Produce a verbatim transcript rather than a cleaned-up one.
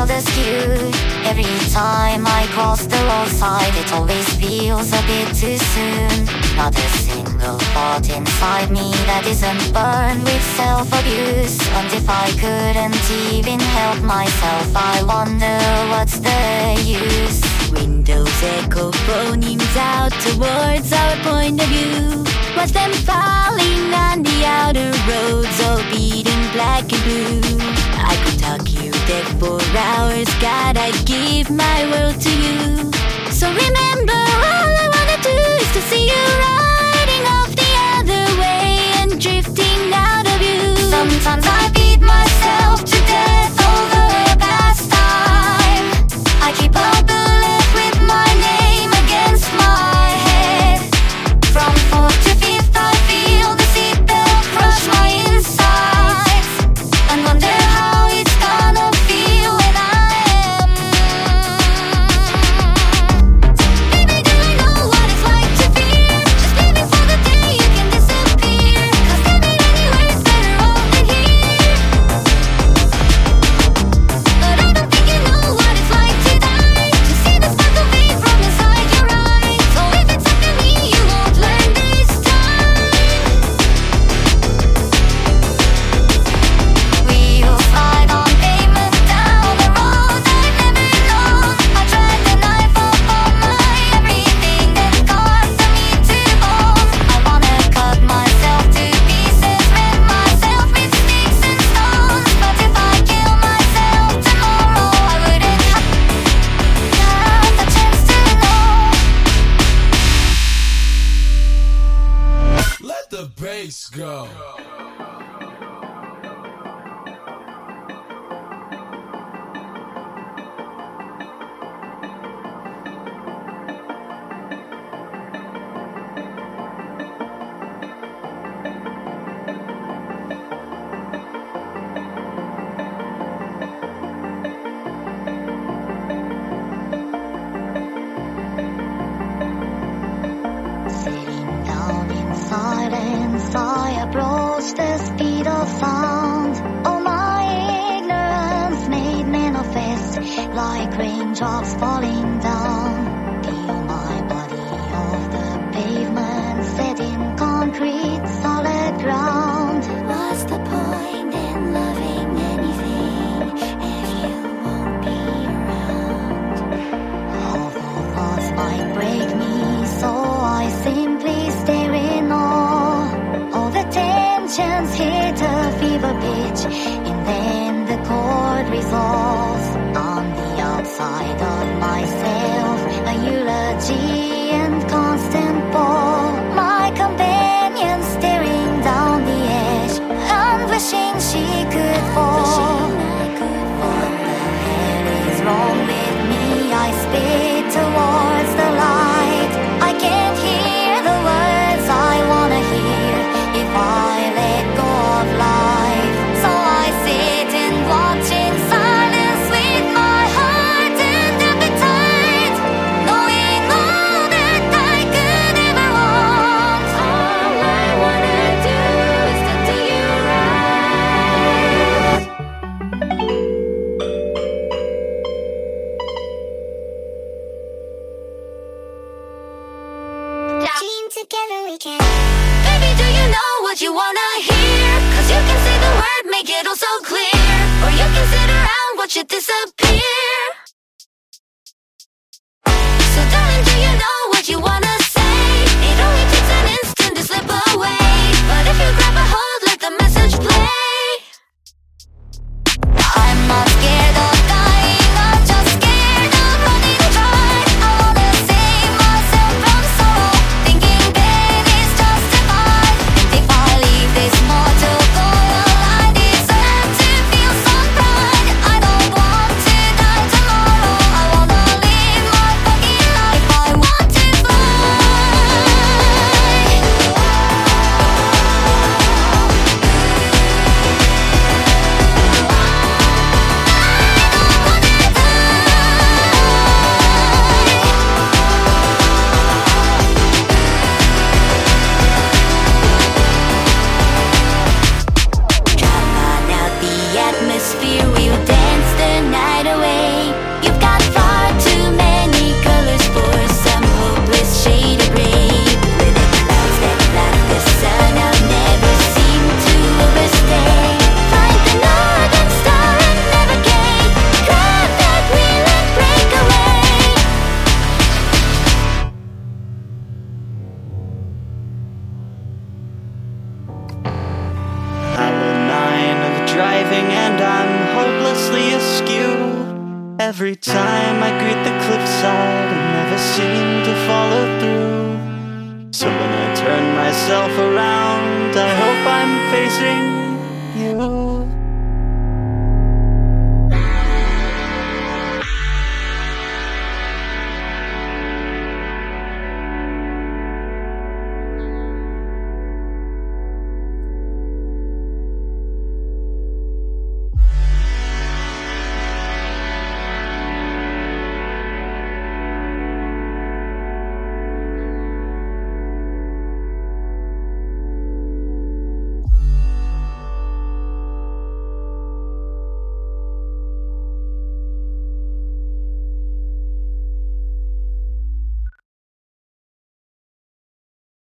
wild askew. Every time I cross the roadside, it always feels a bit too soon. Not a single thought inside me that isn't burned with self-abuse. And if I couldn't even help myself, I wonder what's the use. Windows echo phonemes out towards our point of view. Watch them falling on the outer roads, all beaten black and blue. I could talk you dead for hours, God, I'd give my world to you. So remember, all I wanna do is to see you riding off the other way and drifting out of view. Sometimes I beat myself to death over past time. I keep a bullet with my name against my head. From fourth to fifth I feel the seatbelt crush my insides, and wonder how it's gonna feel when I am. Baby, do I know what it's like to fear? Just living for the day you can disappear. Cause tell me anywhere's better off than here. But I don't think you know what it's like to die, to see the sparkle fade from inside your eyes. So if it's up to me, you won't learn this time. Wheels slide on pavement down the road I've never known. I dragged the knife up on my everything, then carved the meat to bone. I wanna cut myself to pieces, rend myself with sticks and stones. But if I kill myself tomorrow, I wouldn't have the chance to know. Let the bass go. Sitting down in silence, I approach the speed of sound. All my ignorance made manifest like raindrops falling down. Feel my body off the pavement, set in concrete, solid ground. What's the point in loving anything if you won't be around? All the thoughts might break me, so I simply stare in awe. All the tensions hit a fever pitch, and then the chord resolves. On the outside of myself, a eulogy and constant ball. My companion staring down the edge, and wishing she could fall. What the hell is wrong with me? I spit towards the light. I can't hear the words I wanna hear if I let go of life. So I sit and watch in silence with my heart and the Every time I greet the cliffside, I never seem to follow through. So when I turn myself around, I hope I'm facing you.